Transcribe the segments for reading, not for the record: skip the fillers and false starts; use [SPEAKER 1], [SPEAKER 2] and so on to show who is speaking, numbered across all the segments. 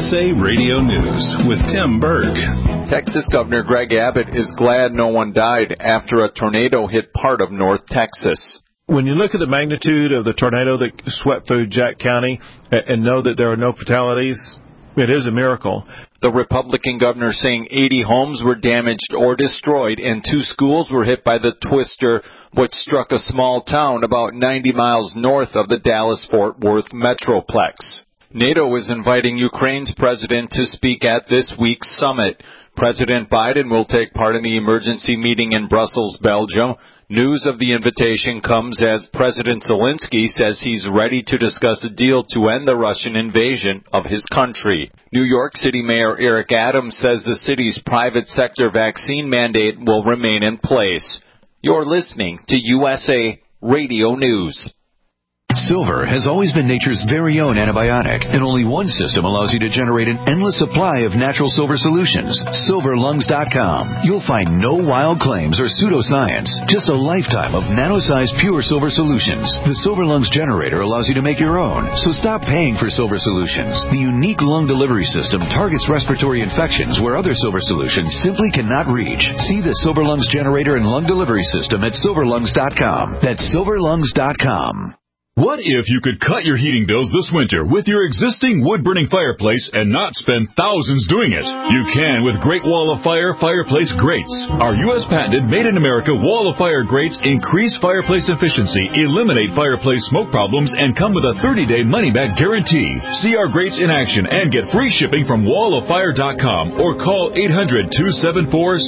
[SPEAKER 1] USA Radio News with Tim Berg.
[SPEAKER 2] Texas Governor Greg Abbott is glad no one died after a tornado hit part of North Texas.
[SPEAKER 3] When you look at the magnitude of the tornado that swept through Jack County and know that there are no fatalities, it is a miracle.
[SPEAKER 2] The Republican governor saying 80 homes were damaged or destroyed and 2 schools were hit by the twister, which struck a small town about 90 miles north of the Dallas-Fort Worth Metroplex. NATO is inviting Ukraine's president to speak at this week's summit. President Biden will take part in the emergency meeting in Brussels, Belgium. News of the invitation comes as President Zelensky says he's ready to discuss a deal to end the Russian invasion of his country. New York City Mayor Eric Adams says the city's private sector vaccine mandate will remain in place. You're listening to USA Radio News.
[SPEAKER 4] Silver has always been nature's very own antibiotic, and only one system allows you to generate an endless supply of natural silver solutions. SilverLungs.com. You'll find no wild claims or pseudoscience, just a lifetime of nano-sized pure silver solutions. The Silver Lungs generator allows you to make your own, so stop paying for silver solutions. The unique lung delivery system targets respiratory infections where other silver solutions simply cannot reach. See the Silver Lungs generator and lung delivery system at SilverLungs.com. That's SilverLungs.com.
[SPEAKER 5] What if you could cut your heating bills this winter with your existing wood-burning fireplace and not spend thousands doing it? You can with Great Wall of Fire fireplace grates. Our U.S.-patented, made-in-America Wall of Fire grates increase fireplace efficiency, eliminate fireplace smoke problems, and come with a 30-day money-back guarantee. See our grates in action and get free shipping from walloffire.com or call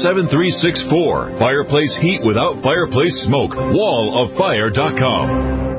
[SPEAKER 5] 800-274-7364. Fireplace heat without fireplace smoke. walloffire.com.